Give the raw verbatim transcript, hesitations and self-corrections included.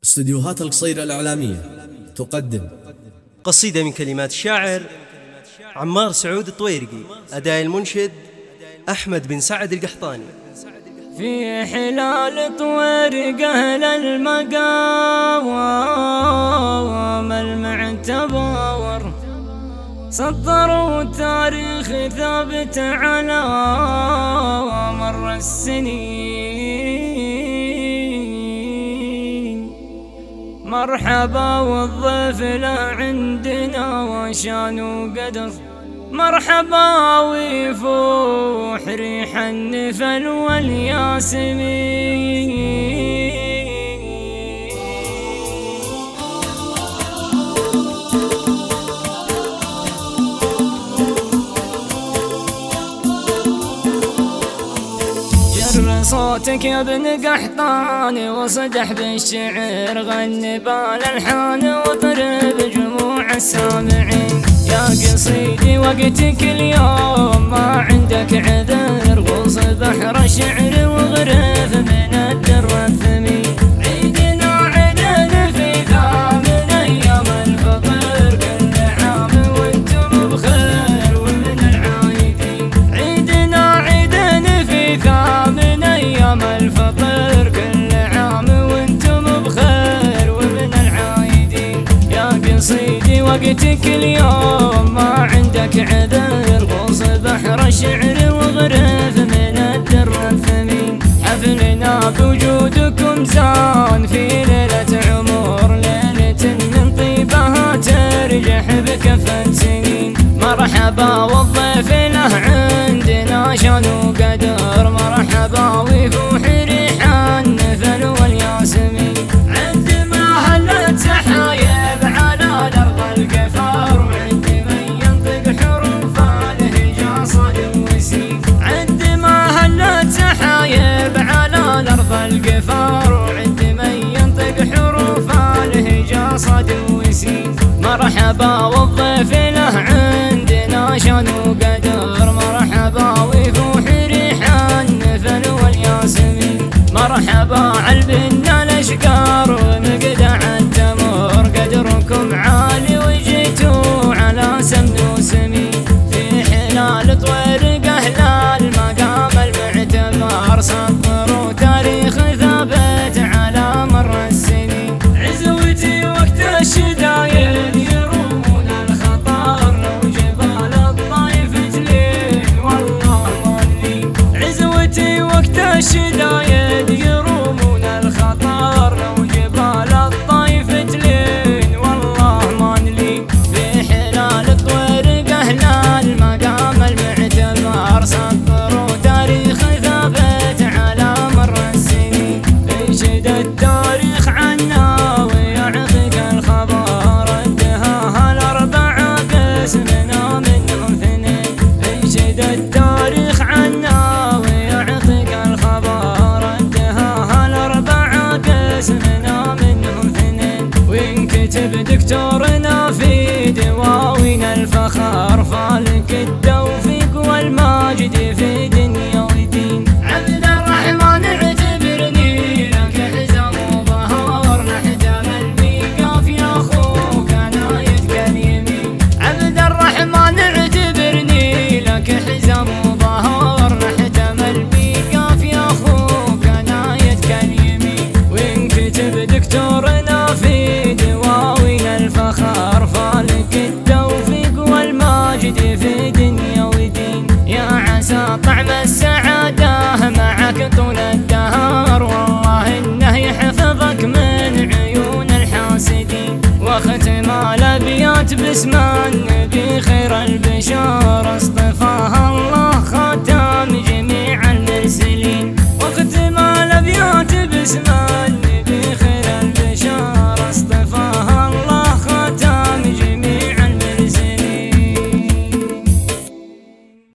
استديوهات القصيرة الإعلامية تقدم قصيدة من كلمات الشاعر عمار سعود الطويرقي، أداء المنشد أحمد بن سعد القحطاني. في حلال طويرقه للمقاوم المعتبر سطروا تاريخ ثابت على مر السنين. مرحبا والضيف له عندنا وشان وقدر، مرحبا ويفوح ريح النفل والياسمين. جر صوتك يا ابن قحطان وصدح بالشعر، غني بالالحان واطرب جموع السامعين. يا قصيدي وقتك اليوم ما عندك عذر، غوص بحر الشعر وغرف من الدر الثمين. عيدنا عيدنا في ثامن ايام الفطر، كل عام وانتم بخير ومن العايدين. عيدنا عيدنا في ثامن ايام الفطر، كل عام وانتم بخير ومن العايدين. يا قصيدي وقتك اليوم ما عندك عذر، غوص بحر الشعر وغرف من الدر الثمين. حفلنا بوجودكم زان في ليلة عمر، ليلة من طيبها ترجح بكفة سنين. مرحبا والضيف له عندنا شان وقدر، مرحبا ويفوح ريح النفل والياسمين. عندما هلت سحايب على الارض القفار، وعند من ينطق حروف الهجا صاد وسين. عندما هلت سحايب على الارض القفار، وعند من ينطق حروف الهجا صاد وسين. مرحبا والضيف له عندنا شان وقدر، مرحبا ويفوح ريح النفل والياسمين. مرحبا عالبنا الاشقار ومقدع التمر، قدركم عالي وجيتوا على سمن وسمين. في حلال طويرقه للمقام المعتبر، سطروا تاريخ ثابت على مر السنين. عزوتي وقت الشدايد يرومون الخطر، لو جبال الطايف تلين والله مالين. عزوتي وقت الشدايد يرومون الخطر، لو جبال الطايف تلين والله مالين. في حلال طويرقه للمقام المعتبر، سطروا تاريخ ثابت على مر السنين. انشد التاريخ عنا ويعطيك الخبر، انتهاها الاربعه قسمنا منهم اثنين. انشد التاريخ عنا ويعطيك الخبر، انتهاها الاربعه قسمنا منهم اثنين. وينكتب دكتورنا في دواوين الفخر، فالك التوفيق والماجد في دنيا ودين. عبد الرحمن اعتبرني لك حزام وظهر، نحتمل بيقاف يا اخوك نايتك اليمين. عبد الرحمن اعتبرني لك حزام وظهر، نحتمل بيقاف يا اخوك نايتك اليمين. وينكتب دكتورنا في دواوين الفخر، فالك التوفيق والماجد في دنيا ودين. يا عسى طعم السعادة معك طول الدهر، والله انه يحفظك من عيون الحاسدين. واختم الابيات باسم النبي خير البشر، اصطفاها الله